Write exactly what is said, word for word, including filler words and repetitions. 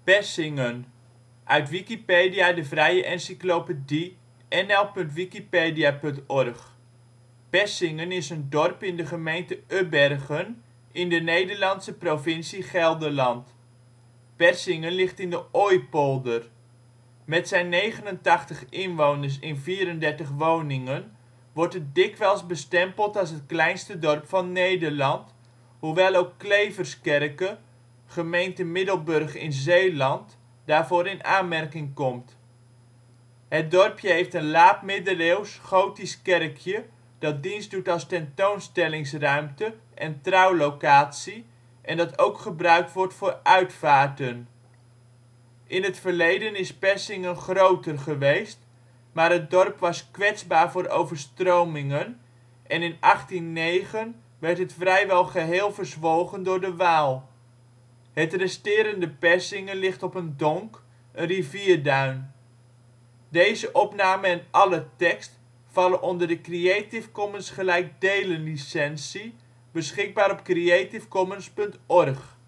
Persingen, uit Wikipedia, de vrije encyclopedie. N L punt wikipedia punt org. Persingen is een dorp in de gemeente Ubbergen in de Nederlandse provincie Gelderland. Persingen ligt in de Ooijpolder. Met zijn negenentachtig inwoners in vierendertig woningen wordt het dikwijls bestempeld als het kleinste dorp van Nederland, hoewel ook Kleverskerke, gemeente Middelburg in Zeeland, daarvoor in aanmerking komt. Het dorpje heeft een laat-middeleeuws gotisch kerkje dat dienst doet als tentoonstellingsruimte en trouwlocatie en dat ook gebruikt wordt voor uitvaarten. In het verleden is Persingen groter geweest, maar het dorp was kwetsbaar voor overstromingen en in achttien negen werd het vrijwel geheel verzwolgen door de Waal. Het resterende Persingen ligt op een donk, een rivierduin. Deze opname en alle tekst vallen onder de Creative Commons gelijkdelen licentie beschikbaar op creativecommons punt org